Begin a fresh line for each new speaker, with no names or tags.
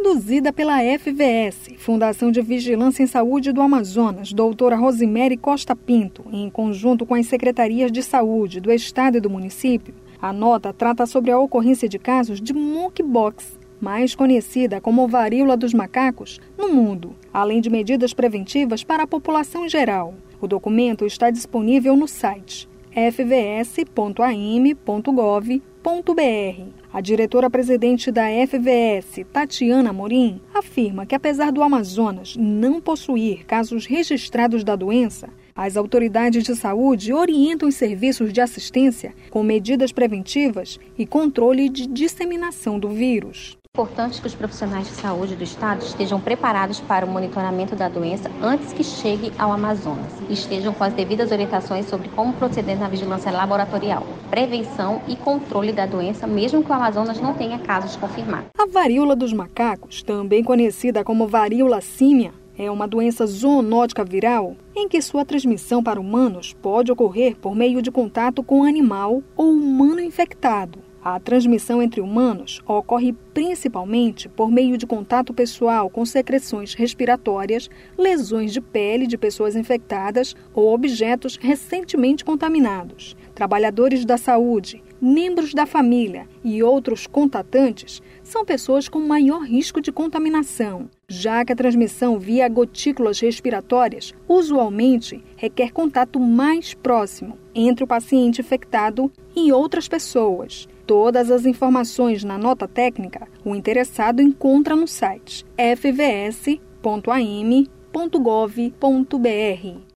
Produzida pela FVS, Fundação de Vigilância em Saúde do Amazonas, doutora Rosemary Costa Pinto, em conjunto com as secretarias de saúde do estado e do município, a nota trata sobre a ocorrência de casos de monkeypox, mais conhecida como varíola dos macacos, no mundo, além de medidas preventivas para a população em geral. O documento está disponível no site fvs.am.gov.br. A diretora-presidente da FVS, Tatiana Amorim, afirma que apesar do Amazonas não possuir casos registrados da doença, as autoridades de saúde orientam os serviços de assistência com medidas preventivas e controle de disseminação do vírus.
É importante que os profissionais de saúde do estado estejam preparados para o monitoramento da doença antes que chegue ao Amazonas e estejam com as devidas orientações sobre como proceder na vigilância laboratorial, prevenção e controle da doença, mesmo que o Amazonas não tenha casos confirmados.
A varíola dos macacos, também conhecida como varíola símia, é uma doença zoonótica viral em que sua transmissão para humanos pode ocorrer por meio de contato com animal ou humano infectado. A transmissão entre humanos ocorre principalmente por meio de contato pessoal com secreções respiratórias, lesões de pele de pessoas infectadas ou objetos recentemente contaminados. Trabalhadores da saúde, membros da família e outros contatantes são pessoas com maior risco de contaminação, já que a transmissão via gotículas respiratórias usualmente requer contato mais próximo entre o paciente infectado e outras pessoas. Todas as informações na nota técnica o interessado encontra no site fvs.am.gov.br.